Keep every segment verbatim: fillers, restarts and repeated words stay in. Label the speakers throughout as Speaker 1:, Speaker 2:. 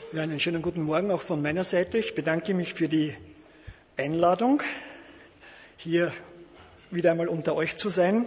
Speaker 1: Ja, einen schönen guten Morgen auch von meiner Seite. Ich bedanke mich für die Einladung, hier wieder einmal unter euch zu sein.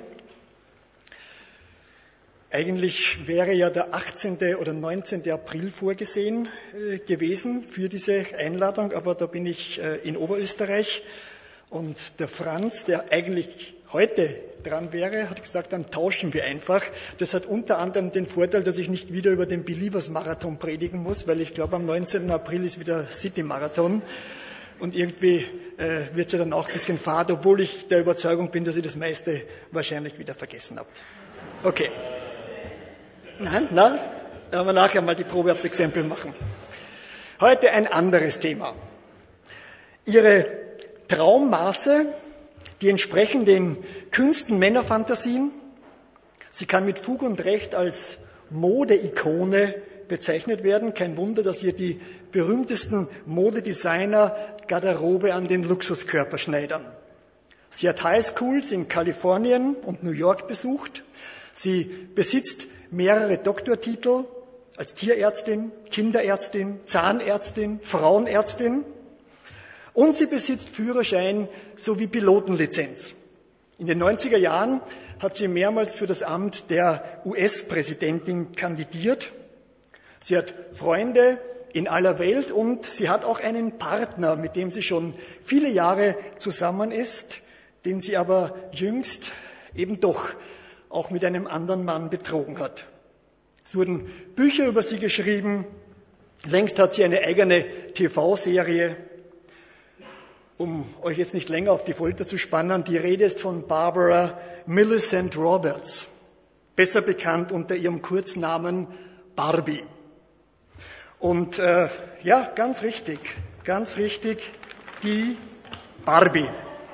Speaker 1: Eigentlich wäre ja der achtzehnte oder neunzehnte April vorgesehen äh, gewesen für diese Einladung, aber da bin ich äh, in Oberösterreich und der Franz, der eigentlich heute dran wäre, hat gesagt, dann tauschen wir einfach. Das hat unter anderem den Vorteil, dass ich nicht wieder über den Believers-Marathon predigen muss, weil ich glaube, am neunzehnten April ist wieder City-Marathon und irgendwie äh, wird es ja dann auch ein bisschen fad, obwohl ich der Überzeugung bin, dass ich das meiste wahrscheinlich wieder vergessen habe. Okay. Nein, nein, da werden wir nachher mal die Probe als Exempel machen. Heute ein anderes Thema. Ihre Traummaße, die entsprechen den kühnsten Männerfantasien. Sie kann mit Fug und Recht als Modeikone bezeichnet werden. Kein Wunder, dass ihr die berühmtesten Modedesigner Garderobe an den Luxuskörper schneidern. Sie hat Highschools in Kalifornien und New York besucht. Sie besitzt mehrere Doktortitel als Tierärztin, Kinderärztin, Zahnärztin, Frauenärztin. Und sie besitzt Führerschein sowie Pilotenlizenz. In den neunziger Jahren hat sie mehrmals für das Amt der U S-Präsidentin kandidiert. Sie hat Freunde in aller Welt und sie hat auch einen Partner, mit dem sie schon viele Jahre zusammen ist, den sie aber jüngst eben doch auch mit einem anderen Mann betrogen hat. Es wurden Bücher über sie geschrieben. Längst hat sie eine eigene T V-Serie. Um euch jetzt nicht länger auf die Folter zu spannen, die Rede ist von Barbara Millicent Roberts, besser bekannt unter ihrem Kurznamen Barbie. Und äh, ja, ganz richtig, ganz richtig, die Barbie.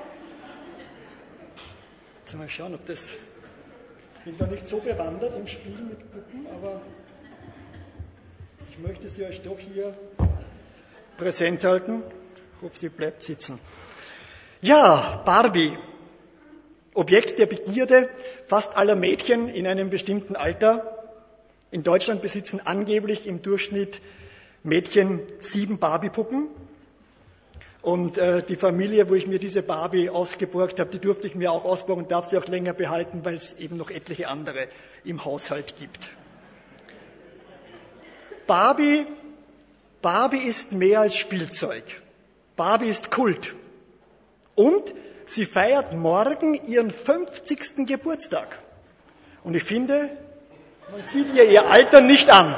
Speaker 1: Jetzt mal schauen, ob das... Ich bin da nicht so bewandert im Spiel mit Puppen, aber ich möchte sie euch doch hier präsent halten. Ich hoffe, sie bleibt sitzen. Ja, Barbie, Objekt der Begierde fast aller Mädchen in einem bestimmten Alter. In Deutschland besitzen angeblich im Durchschnitt Mädchen sieben Barbie-Puppen. Und äh, die Familie, wo ich mir diese Barbie ausgeborgt habe, die durfte ich mir auch ausborgen und darf sie auch länger behalten, weil es eben noch etliche andere im Haushalt gibt. Barbie, Barbie ist mehr als Spielzeug. Barbie ist Kult. Und sie feiert morgen ihren fünfzigsten Geburtstag. Und ich finde, man sieht ihr ihr Alter nicht an.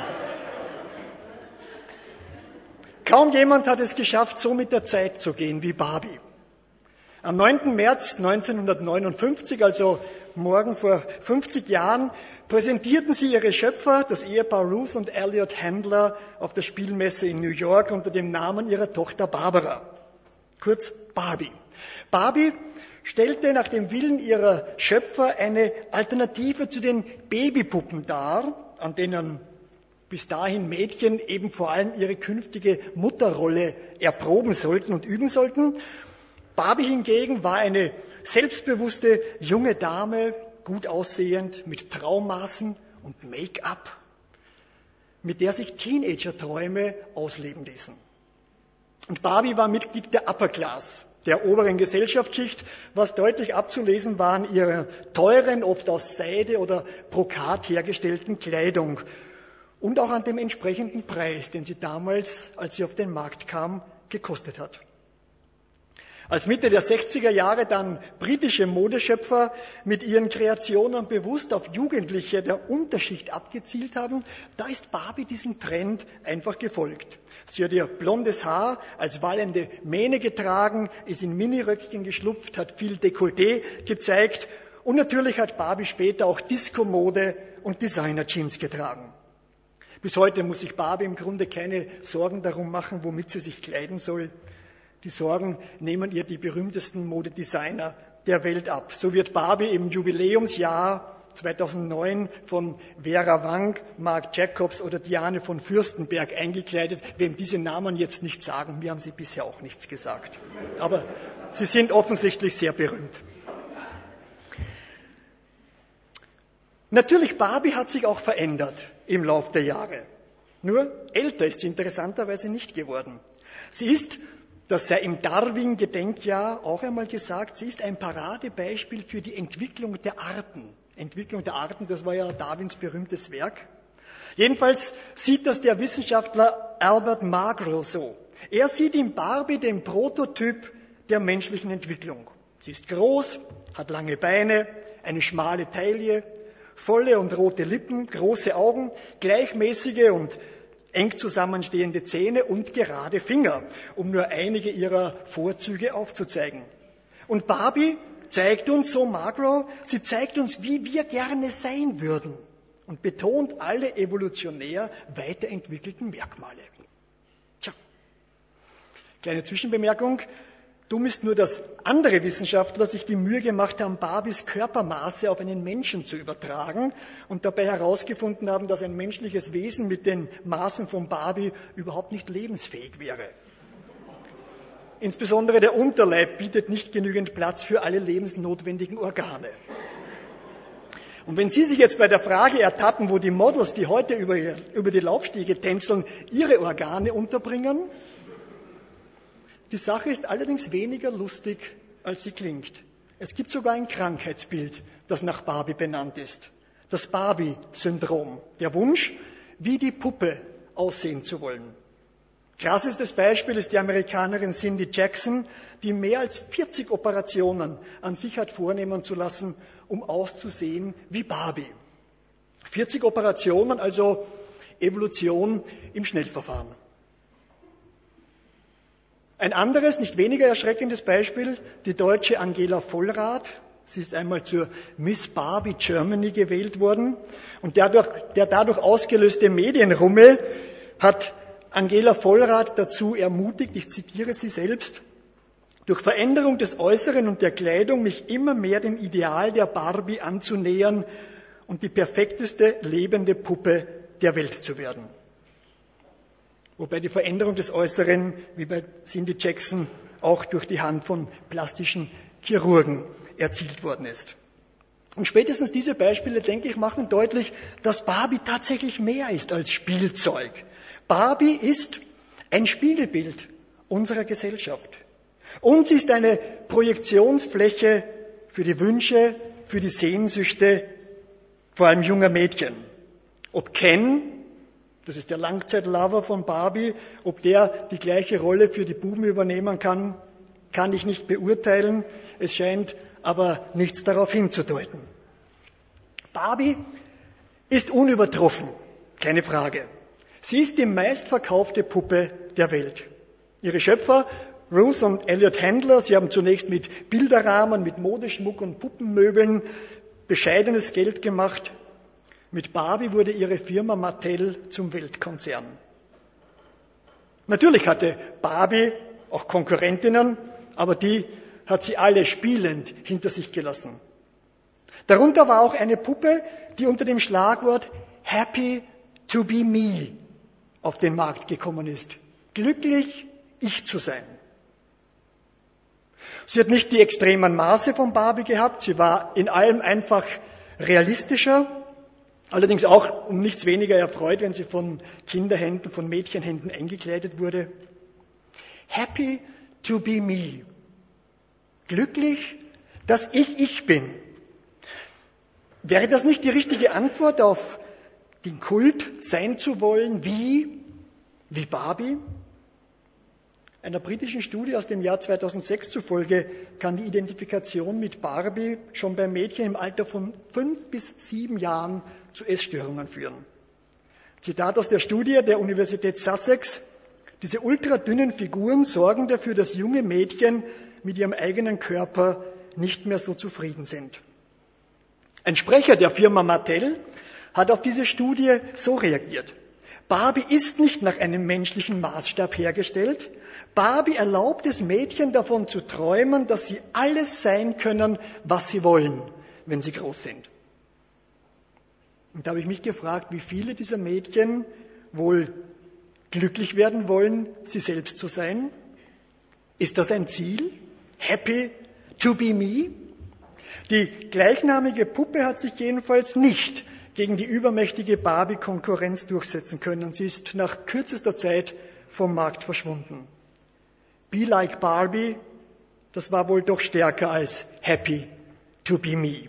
Speaker 1: Kaum jemand hat es geschafft, so mit der Zeit zu gehen wie Barbie. Am neunten März neunzehnhundertneunundfünfzig, also morgen vor fünfzig Jahren, präsentierten sie ihre Schöpfer, das Ehepaar Ruth und Elliot Handler, auf der Spielmesse in New York unter dem Namen ihrer Tochter Barbara, kurz Barbie. Barbie stellte nach dem Willen ihrer Schöpfer eine Alternative zu den Babypuppen dar, an denen bis dahin Mädchen eben vor allem ihre künftige Mutterrolle erproben sollten und üben sollten. Barbie hingegen war eine selbstbewusste junge Dame, gut aussehend, mit Traummaßen und Make-up, mit der sich Teenager-Träume ausleben ließen. Und Barbie war Mitglied der Upper Class, der oberen Gesellschaftsschicht, was deutlich abzulesen war an ihrer teuren, oft aus Seide oder Brokat hergestellten Kleidung und auch an dem entsprechenden Preis, den sie damals, als sie auf den Markt kam, gekostet hat. Als Mitte der sechziger Jahre dann britische Modeschöpfer mit ihren Kreationen bewusst auf Jugendliche der Unterschicht abgezielt haben, da ist Barbie diesem Trend einfach gefolgt. Sie hat ihr blondes Haar als wallende Mähne getragen, ist in Miniröckchen geschlupft, hat viel Dekolleté gezeigt und natürlich hat Barbie später auch Disco-Mode und Designer-Jeans getragen. Bis heute muss sich Barbie im Grunde keine Sorgen darum machen, womit sie sich kleiden soll. Die Sorgen nehmen ihr die berühmtesten Modedesigner der Welt ab. So wird Barbie im Jubiläumsjahr zweitausendneun von Vera Wang, Marc Jacobs oder Diane von Fürstenberg eingekleidet. Wem diese Namen jetzt nicht sagen, mir haben sie bisher auch nichts gesagt. Aber sie sind offensichtlich sehr berühmt. Natürlich, Barbie hat sich auch verändert im Lauf der Jahre. Nur älter ist sie interessanterweise nicht geworden. Sie ist, das sei im Darwin-Gedenkjahr auch einmal gesagt, sie ist ein Paradebeispiel für die Entwicklung der Arten. Entwicklung der Arten, das war ja Darwins berühmtes Werk. Jedenfalls sieht das der Wissenschaftler Albert Magro so. Er sieht in Barbie den Prototyp der menschlichen Entwicklung. Sie ist groß, hat lange Beine, eine schmale Taille, volle und rote Lippen, große Augen, gleichmäßige und eng zusammenstehende Zähne und gerade Finger, um nur einige ihrer Vorzüge aufzuzeigen. Und Barbie zeigt uns, so Magro, sie zeigt uns, wie wir gerne sein würden und betont alle evolutionär weiterentwickelten Merkmale. Tja, kleine Zwischenbemerkung. Dumm ist nur, dass andere Wissenschaftler sich die Mühe gemacht haben, Barbies Körpermaße auf einen Menschen zu übertragen und dabei herausgefunden haben, dass ein menschliches Wesen mit den Maßen von Barbie überhaupt nicht lebensfähig wäre. Insbesondere der Unterleib bietet nicht genügend Platz für alle lebensnotwendigen Organe. Und wenn Sie sich jetzt bei der Frage ertappen, wo die Models, die heute über, über die Laufstege tänzeln, ihre Organe unterbringen, die Sache ist allerdings weniger lustig, als sie klingt. Es gibt sogar ein Krankheitsbild, das nach Barbie benannt ist. Das Barbie-Syndrom. Der Wunsch, wie die Puppe aussehen zu wollen. Krassestes Beispiel ist die Amerikanerin Cindy Jackson, die mehr als vierzig Operationen an sich hat vornehmen zu lassen, um auszusehen wie Barbie. vierzig Operationen, also Evolution im Schnellverfahren. Ein anderes, nicht weniger erschreckendes Beispiel, die deutsche Angela Vollrath. Sie ist einmal zur Miss Barbie Germany gewählt worden. Und der dadurch, der dadurch ausgelöste Medienrummel hat Angela Vollrath dazu ermutigt, ich zitiere sie selbst, durch Veränderung des Äußeren und der Kleidung mich immer mehr dem Ideal der Barbie anzunähern und die perfekteste lebende Puppe der Welt zu werden. Wobei die Veränderung des Äußeren, wie bei Cindy Jackson, auch durch die Hand von plastischen Chirurgen erzielt worden ist. Und spätestens diese Beispiele, denke ich, machen deutlich, dass Barbie tatsächlich mehr ist als Spielzeug. Barbie ist ein Spiegelbild unserer Gesellschaft. Und sie ist eine Projektionsfläche für die Wünsche, für die Sehnsüchte, vor allem junger Mädchen. Ob Ken, das ist der Langzeitlover von Barbie, ob der die gleiche Rolle für die Buben übernehmen kann, kann ich nicht beurteilen. Es scheint aber nichts darauf hinzudeuten. Barbie ist unübertroffen, keine Frage. Sie ist die meistverkaufte Puppe der Welt. Ihre Schöpfer, Ruth und Elliot Handler, sie haben zunächst mit Bilderrahmen, mit Modeschmuck und Puppenmöbeln bescheidenes Geld gemacht. Mit Barbie wurde ihre Firma Mattel zum Weltkonzern. Natürlich hatte Barbie auch Konkurrentinnen, aber die hat sie alle spielend hinter sich gelassen. Darunter war auch eine Puppe, die unter dem Schlagwort Happy to be me auf den Markt gekommen ist. Glücklich, ich zu sein. Sie hat nicht die extremen Maße von Barbie gehabt, sie war in allem einfach realistischer, allerdings auch um nichts weniger erfreut, wenn sie von Kinderhänden, von Mädchenhänden eingekleidet wurde. Happy to be me. Glücklich, dass ich ich bin. Wäre das nicht die richtige Antwort auf den Kult, sein zu wollen wie, wie Barbie? Einer britischen Studie aus dem Jahr zweitausendsechs zufolge kann die Identifikation mit Barbie schon bei Mädchen im Alter von fünf bis sieben Jahren zu Essstörungen führen. Zitat aus der Studie der Universität Sussex: Diese ultradünnen Figuren sorgen dafür, dass junge Mädchen mit ihrem eigenen Körper nicht mehr so zufrieden sind. Ein Sprecher der Firma Mattel hat auf diese Studie so reagiert: Barbie ist nicht nach einem menschlichen Maßstab hergestellt. Barbie erlaubt es Mädchen davon zu träumen, dass sie alles sein können, was sie wollen, wenn sie groß sind. Und da habe ich mich gefragt, wie viele dieser Mädchen wohl glücklich werden wollen, sie selbst zu sein. Ist das ein Ziel? Happy to be me? Die gleichnamige Puppe hat sich jedenfalls nicht gegen die übermächtige Barbie-Konkurrenz durchsetzen können. Sie ist nach kürzester Zeit vom Markt verschwunden. Be like Barbie, das war wohl doch stärker als happy to be me.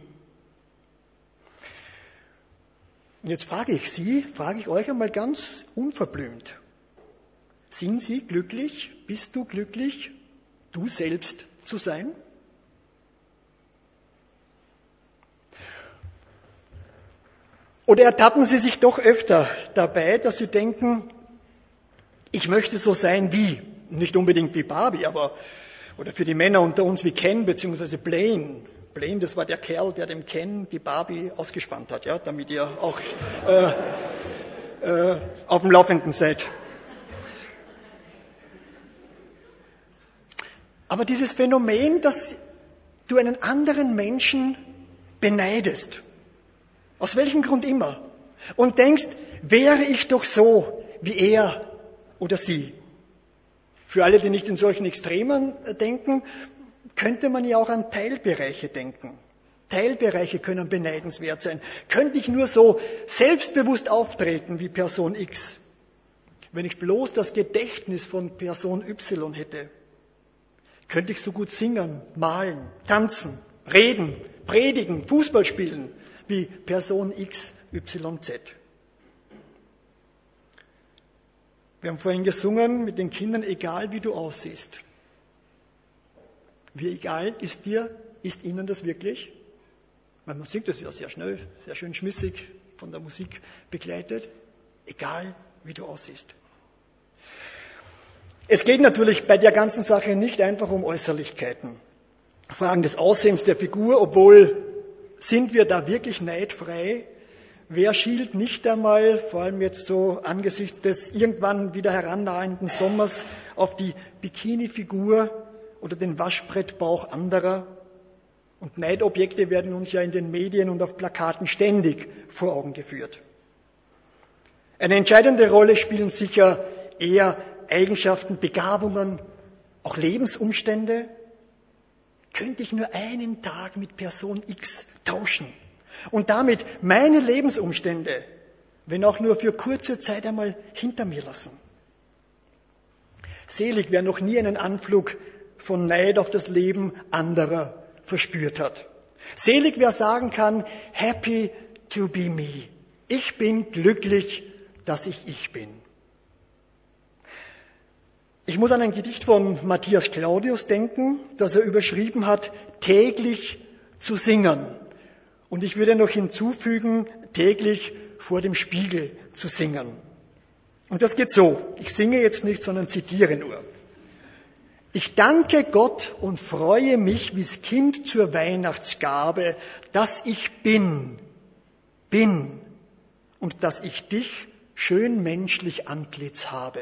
Speaker 1: Und jetzt frage ich Sie, frage ich euch einmal ganz unverblümt. Sind Sie glücklich? Bist du glücklich, du selbst zu sein? Oder ertappen Sie sich doch öfter dabei, dass Sie denken, ich möchte so sein wie, nicht unbedingt wie Barbie, aber, oder für die Männer unter uns wie Ken bzw. Blaine. Blaine, das war der Kerl, der dem Ken die Barbie ausgespannt hat, ja, damit ihr auch äh, äh, auf dem Laufenden seid. Aber dieses Phänomen, dass du einen anderen Menschen beneidest, aus welchem Grund immer, und denkst, wäre ich doch so wie er oder sie. Für alle, die nicht in solchen Extremen denken, könnte man ja auch an Teilbereiche denken. Teilbereiche können beneidenswert sein. Könnte ich nur so selbstbewusst auftreten wie Person X, wenn ich bloß das Gedächtnis von Person Y hätte? Könnte ich so gut singen, malen, tanzen, reden, predigen, Fußball spielen wie Person X Y Z? Wir haben vorhin gesungen mit den Kindern, egal wie du aussiehst. Wie egal ist dir, ist ihnen das wirklich? Weil man singt das ja sehr schnell, sehr schön schmissig, von der Musik begleitet. Egal wie du aussiehst. Es geht natürlich bei der ganzen Sache nicht einfach um Äußerlichkeiten. Fragen des Aussehens der Figur, obwohl sind wir da wirklich neidfrei? Wer schielt nicht einmal, vor allem jetzt so angesichts des irgendwann wieder herannahenden Sommers, auf die Bikini-Figur oder den Waschbrettbauch anderer? Und Neidobjekte werden uns ja in den Medien und auf Plakaten ständig vor Augen geführt. Eine entscheidende Rolle spielen sicher eher Eigenschaften, Begabungen, auch Lebensumstände. Könnte ich nur einen Tag mit Person X tauschen und damit meine Lebensumstände, wenn auch nur für kurze Zeit, einmal hinter mir lassen? Selig, wer noch nie einen Anflug von Neid auf das Leben anderer verspürt hat. Selig, wer sagen kann, happy to be me. Ich bin glücklich, dass ich ich bin. Ich muss an ein Gedicht von Matthias Claudius denken, das er überschrieben hat, täglich zu singen. Und ich würde noch hinzufügen, täglich vor dem Spiegel zu singen. Und das geht so. Ich singe jetzt nicht, sondern zitiere nur. Ich danke Gott und freue mich wie's Kind zur Weihnachtsgabe, dass ich bin, bin und dass ich dich schön menschlich Antlitz habe.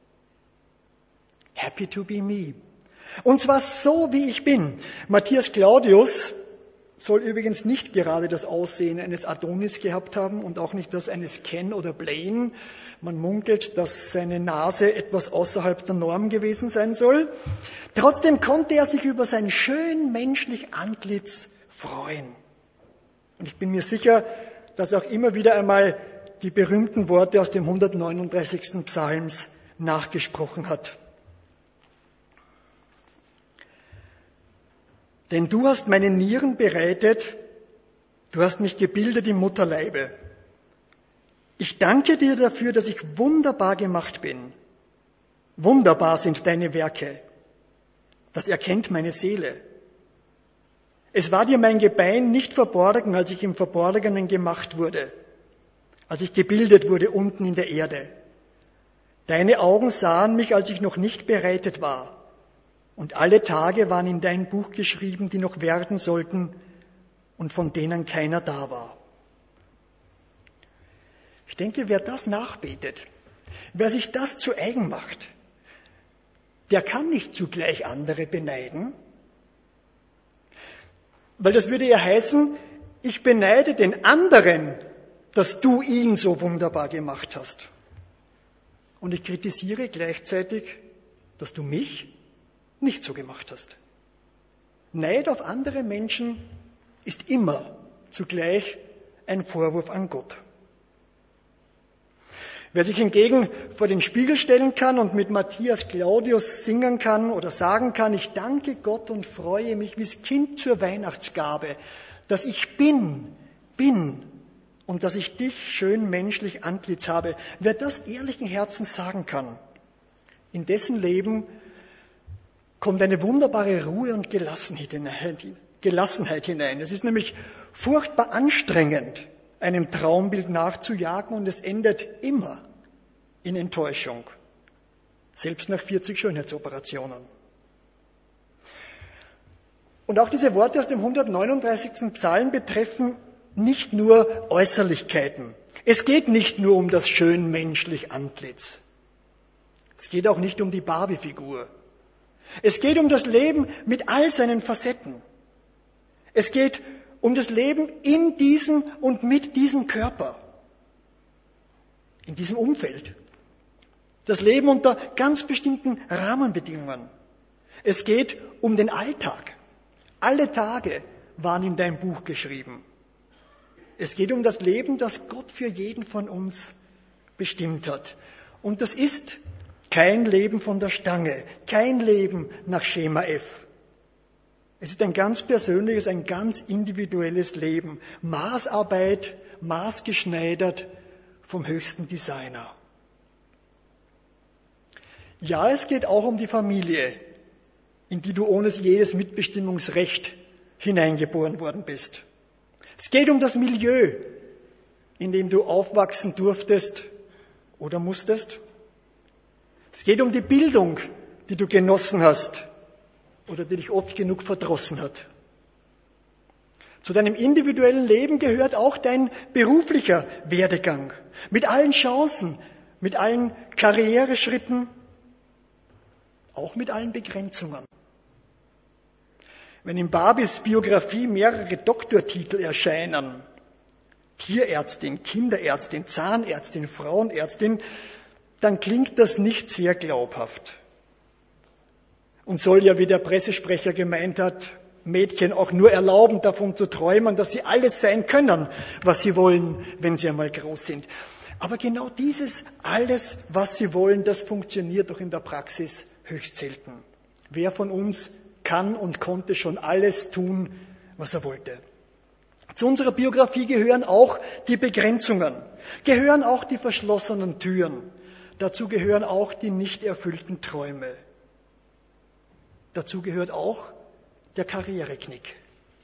Speaker 1: Happy to be me. Und zwar so, wie ich bin. Matthias Claudius soll übrigens nicht gerade das Aussehen eines Adonis gehabt haben und auch nicht das eines Ken oder Blaine. Man munkelt, dass seine Nase etwas außerhalb der Norm gewesen sein soll. Trotzdem konnte er sich über sein schön menschlich Antlitz freuen. Und ich bin mir sicher, dass er auch immer wieder einmal die berühmten Worte aus dem hundertneununddreißigsten Psalms nachgesprochen hat. Denn du hast meine Nieren bereitet, du hast mich gebildet im Mutterleibe. Ich danke dir dafür, dass ich wunderbar gemacht bin. Wunderbar sind deine Werke. Das erkennt meine Seele. Es war dir mein Gebein nicht verborgen, als ich im Verborgenen gemacht wurde, als ich gebildet wurde unten in der Erde. Deine Augen sahen mich, als ich noch nicht bereitet war. Und alle Tage waren in dein Buch geschrieben, die noch werden sollten und von denen keiner da war. Ich denke, wer das nachbetet, wer sich das zu eigen macht, der kann nicht zugleich andere beneiden. Weil das würde ja heißen, ich beneide den anderen, dass du ihn so wunderbar gemacht hast. Und ich kritisiere gleichzeitig, dass du mich nicht so gemacht hast. Neid auf andere Menschen ist immer zugleich ein Vorwurf an Gott. Wer sich hingegen vor den Spiegel stellen kann und mit Matthias Claudius singen kann oder sagen kann, ich danke Gott und freue mich wie's Kind zur Weihnachtsgabe, dass ich bin, bin und dass ich dich schön menschlich Antlitz habe, wer das ehrlichen Herzens sagen kann, in dessen Leben kommt eine wunderbare Ruhe und Gelassenheit hinein. Es ist nämlich furchtbar anstrengend, einem Traumbild nachzujagen und es endet immer in Enttäuschung, selbst nach vierzig Schönheitsoperationen. Und auch diese Worte aus dem hundertneununddreißigsten Psalm betreffen nicht nur Äußerlichkeiten. Es geht nicht nur um das schön menschlich Antlitz. Es geht auch nicht um die Barbie-Figur. Es geht um das Leben mit all seinen Facetten. Es geht um das Leben in diesem und mit diesem Körper, in diesem Umfeld. Das Leben unter ganz bestimmten Rahmenbedingungen. Es geht um den Alltag. Alle Tage waren in dein Buch geschrieben. Es geht um das Leben, das Gott für jeden von uns bestimmt hat. Und das ist kein Leben von der Stange, kein Leben nach Schema F. Es ist ein ganz persönliches, ein ganz individuelles Leben. Maßarbeit, maßgeschneidert vom höchsten Designer. Ja, es geht auch um die Familie, in die du ohne jedes Mitbestimmungsrecht hineingeboren worden bist. Es geht um das Milieu, in dem du aufwachsen durftest oder musstest. Es geht um die Bildung, die du genossen hast oder die dich oft genug verdrossen hat. Zu deinem individuellen Leben gehört auch dein beruflicher Werdegang. Mit allen Chancen, mit allen Karriereschritten, auch mit allen Begrenzungen. Wenn in Barbies Biografie mehrere Doktortitel erscheinen, Tierärztin, Kinderärztin, Zahnärztin, Frauenärztin, dann klingt das nicht sehr glaubhaft. Und soll ja, wie der Pressesprecher gemeint hat, Mädchen auch nur erlauben, davon zu träumen, dass sie alles sein können, was sie wollen, wenn sie einmal groß sind. Aber genau dieses alles, was sie wollen, das funktioniert doch in der Praxis höchst selten. Wer von uns kann und konnte schon alles tun, was er wollte? Zu unserer Biografie gehören auch die Begrenzungen, gehören auch die verschlossenen Türen, dazu gehören auch die nicht erfüllten Träume. Dazu gehört auch der Karriereknick.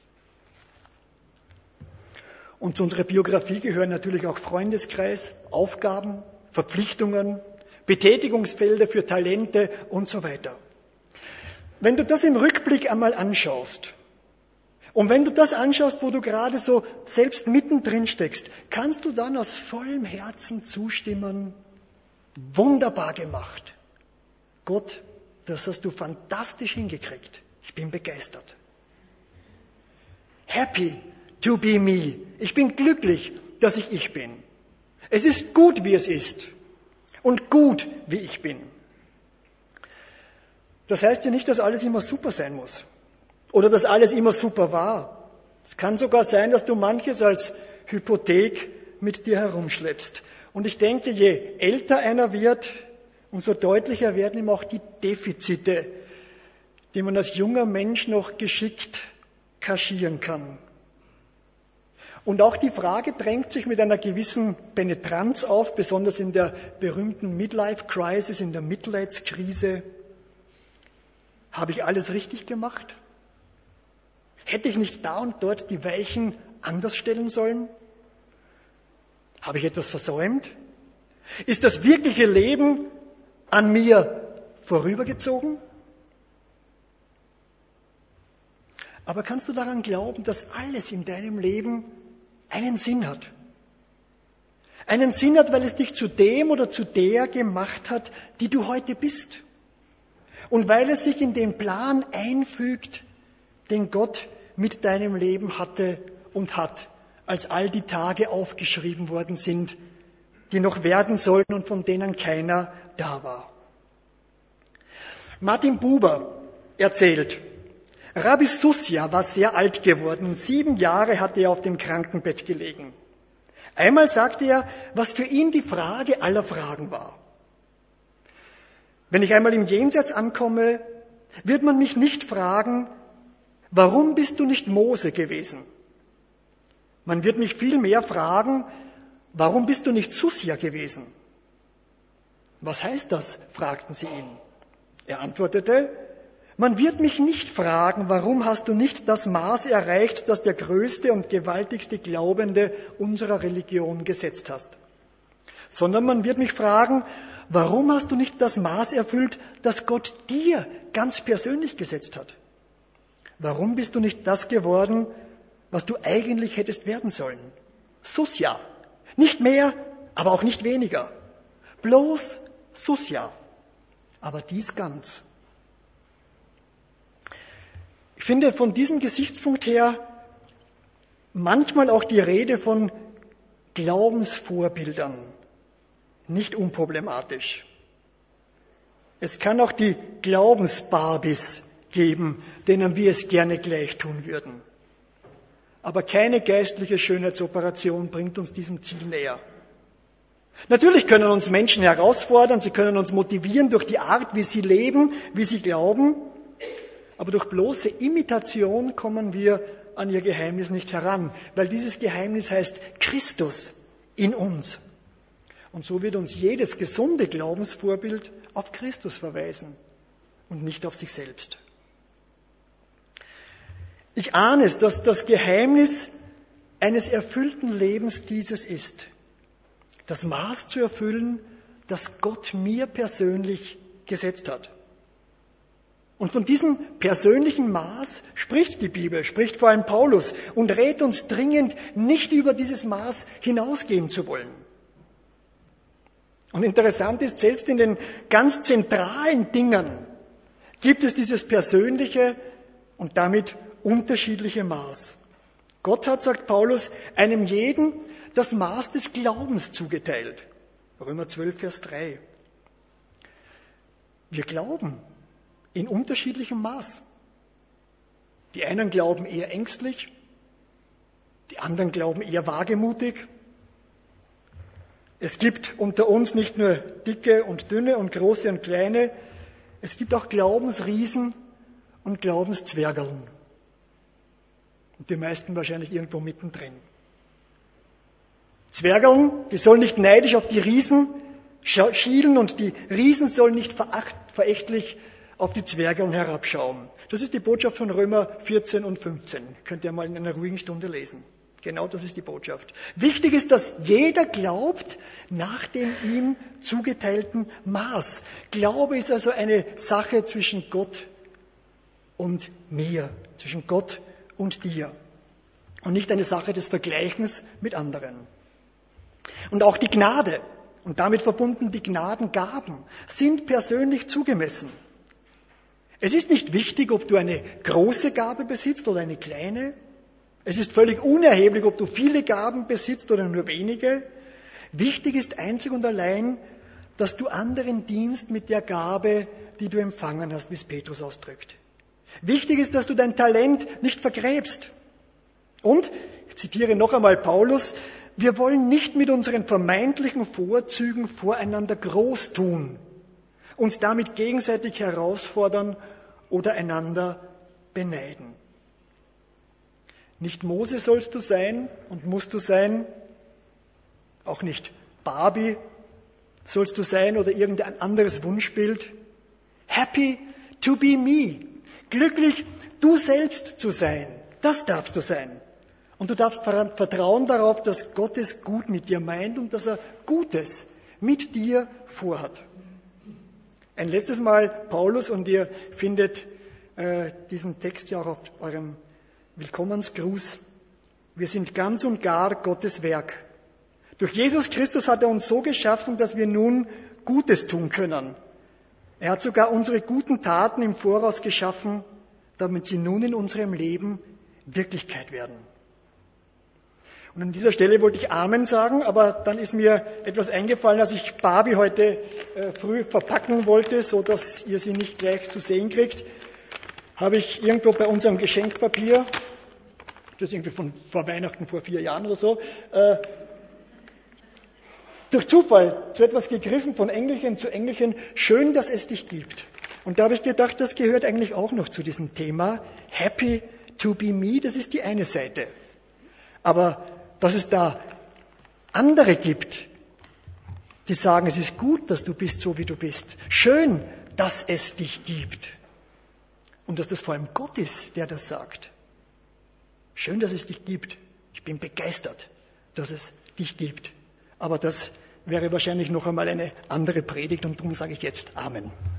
Speaker 1: Und zu unserer Biografie gehören natürlich auch Freundeskreis, Aufgaben, Verpflichtungen, Betätigungsfelder für Talente und so weiter. Wenn du das im Rückblick einmal anschaust und wenn du das anschaust, wo du gerade so selbst mittendrin steckst, kannst du dann aus vollem Herzen zustimmen, wunderbar gemacht. Gott, das hast du fantastisch hingekriegt. Ich bin begeistert. Happy to be me. Ich bin glücklich, dass ich ich bin. Es ist gut, wie es ist. Und gut, wie ich bin. Das heißt ja nicht, dass alles immer super sein muss. Oder dass alles immer super war. Es kann sogar sein, dass du manches als Hypothek mit dir herumschleppst. Und ich denke, je älter einer wird, umso deutlicher werden ihm auch die Defizite, die man als junger Mensch noch geschickt kaschieren kann. Und auch die Frage drängt sich mit einer gewissen Penetranz auf, besonders in der berühmten Midlife-Crisis, in der Mitleidskrise. Habe ich alles richtig gemacht? Hätte ich nicht da und dort die Weichen anders stellen sollen? Habe ich etwas versäumt? Ist das wirkliche Leben an mir vorübergezogen? Aber kannst du daran glauben, dass alles in deinem Leben einen Sinn hat? Einen Sinn hat, weil es dich zu dem oder zu der gemacht hat, die du heute bist. Und weil es sich in den Plan einfügt, den Gott mit deinem Leben hatte und hat, als all die Tage aufgeschrieben worden sind, die noch werden sollten und von denen keiner da war. Martin Buber erzählt, Rabbi Sussia war sehr alt geworden und sieben Jahre hatte er auf dem Krankenbett gelegen. Einmal sagte er, was für ihn die Frage aller Fragen war. Wenn ich einmal im Jenseits ankomme, wird man mich nicht fragen, warum bist du nicht Mose gewesen? Man wird mich vielmehr fragen, warum bist du nicht Susia gewesen? Was heißt das? Fragten sie ihn. Er antwortete, man wird mich nicht fragen, warum hast du nicht das Maß erreicht, das der größte und gewaltigste Glaubende unserer Religion gesetzt hast, sondern man wird mich fragen, warum hast du nicht das Maß erfüllt, das Gott dir ganz persönlich gesetzt hat? Warum bist du nicht das geworden, was du eigentlich hättest werden sollen? Susia. Nicht mehr, aber auch nicht weniger. Bloß Susia. Aber dies ganz. Ich finde von diesem Gesichtspunkt her manchmal auch die Rede von Glaubensvorbildern nicht unproblematisch. Es kann auch die Glaubensbarbis geben, denen wir es gerne gleich tun würden. Aber keine geistliche Schönheitsoperation bringt uns diesem Ziel näher. Natürlich können uns Menschen herausfordern, sie können uns motivieren durch die Art, wie sie leben, wie sie glauben, aber durch bloße Imitation kommen wir an ihr Geheimnis nicht heran, weil dieses Geheimnis heißt Christus in uns. Und so wird uns jedes gesunde Glaubensvorbild auf Christus verweisen und nicht auf sich selbst. Ich ahne es, dass das Geheimnis eines erfüllten Lebens dieses ist, das Maß zu erfüllen, das Gott mir persönlich gesetzt hat. Und von diesem persönlichen Maß spricht die Bibel, spricht vor allem Paulus und rät uns dringend, nicht über dieses Maß hinausgehen zu wollen. Und interessant ist, selbst in den ganz zentralen Dingen gibt es dieses persönliche und damit unterschiedliche Maß. Gott hat, sagt Paulus, einem jeden das Maß des Glaubens zugeteilt. Römer zwölf, Vers drei. Wir glauben in unterschiedlichem Maß. Die einen glauben eher ängstlich, die anderen glauben eher wagemutig. Es gibt unter uns nicht nur dicke und dünne und große und kleine, es gibt auch Glaubensriesen und Glaubenszwergeln. Und die meisten wahrscheinlich irgendwo mittendrin. Zwergeln, die sollen nicht neidisch auf die Riesen schielen und die Riesen sollen nicht veracht, verächtlich auf die Zwergeln herabschauen. Das ist die Botschaft von Römer vierzehn und fünfzehn. Könnt ihr mal in einer ruhigen Stunde lesen. Genau das ist die Botschaft. Wichtig ist, dass jeder glaubt nach dem ihm zugeteilten Maß. Glaube ist also eine Sache zwischen Gott und mir, zwischen Gott und dir. Und nicht eine Sache des Vergleichens mit anderen. Und auch die Gnade und damit verbunden die Gnadengaben sind persönlich zugemessen. Es ist nicht wichtig, ob du eine große Gabe besitzt oder eine kleine. Es ist völlig unerheblich, ob du viele Gaben besitzt oder nur wenige. Wichtig ist einzig und allein, dass du anderen dienst mit der Gabe, die du empfangen hast, wie es Petrus ausdrückt. Wichtig ist, dass du dein Talent nicht vergräbst. Und, ich zitiere noch einmal Paulus, wir wollen nicht mit unseren vermeintlichen Vorzügen voreinander groß tun, uns damit gegenseitig herausfordern oder einander beneiden. Nicht Mose sollst du sein und musst du sein, auch nicht Barbie sollst du sein oder irgendein anderes Wunschbild. Happy to be me, glücklich du selbst zu sein, das darfst du sein. Und du darfst vertrauen darauf, dass Gott es gut mit dir meint und dass er Gutes mit dir vorhat. Ein letztes Mal Paulus, und ihr findet äh, diesen Text ja auch auf eurem Willkommensgruß. Wir sind ganz und gar Gottes Werk. Durch Jesus Christus hat er uns so geschaffen, dass wir nun Gutes tun können. Er hat sogar unsere guten Taten im Voraus geschaffen, damit sie nun in unserem Leben Wirklichkeit werden. Und an dieser Stelle wollte ich Amen sagen, aber dann ist mir etwas eingefallen, als ich Barbie heute äh, früh verpacken wollte, so dass ihr sie nicht gleich zu sehen kriegt, habe ich irgendwo bei unserem Geschenkpapier, das ist irgendwie von vor Weihnachten vor vier Jahren oder so, äh, durch Zufall zu etwas gegriffen, von Engelchen zu Engelchen, schön, dass es dich gibt. Und da habe ich gedacht, das gehört eigentlich auch noch zu diesem Thema. Happy to be me, das ist die eine Seite. Aber dass es da andere gibt, die sagen, es ist gut, dass du bist so, wie du bist. Schön, dass es dich gibt. Und dass das vor allem Gott ist, der das sagt. Schön, dass es dich gibt. Ich bin begeistert, dass es dich gibt. Aber das wäre wahrscheinlich noch einmal eine andere Predigt und darum sage ich jetzt Amen.